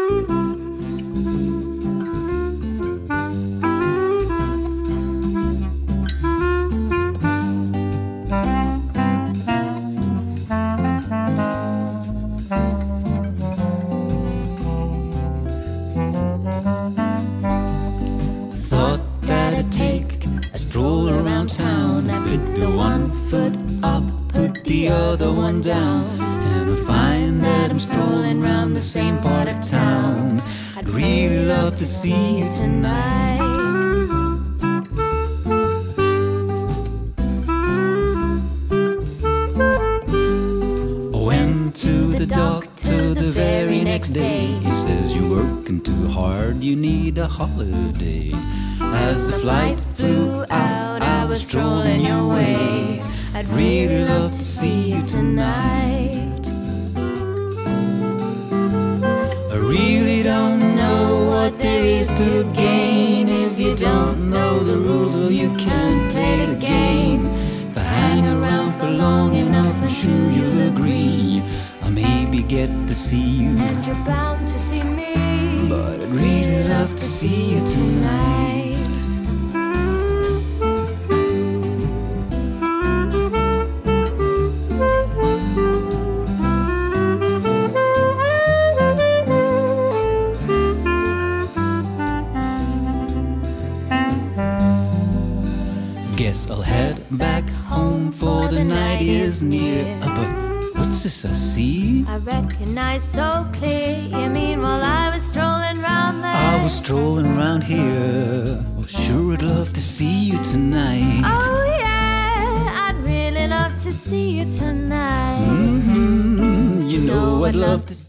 Town. I pick the one foot up, put the other one down, and I find that I'm strolling round the same part of town. I'd really love to see you tonight. I went to the doctor the very next day. He says you're working too hard, you need a holiday. As the flight flew out, I was strolling your way. I'd really love to see you tonight. I really don't know what there is to gain. If you don't know the rules, well, you can't play the game. If I hang around for long enough, I'm sure you'll agree. I'll maybe get to see you, and you're bound to see me. But I'd really love to see you tonight. Guess I'll head back home, for the night is near. But what's this I see? I recognize so clear. You mean while I was strolling round there? I was strolling round here. Well, sure, I'd love to see you tonight. Oh yeah, I'd really love to see you tonight. You know I'd love to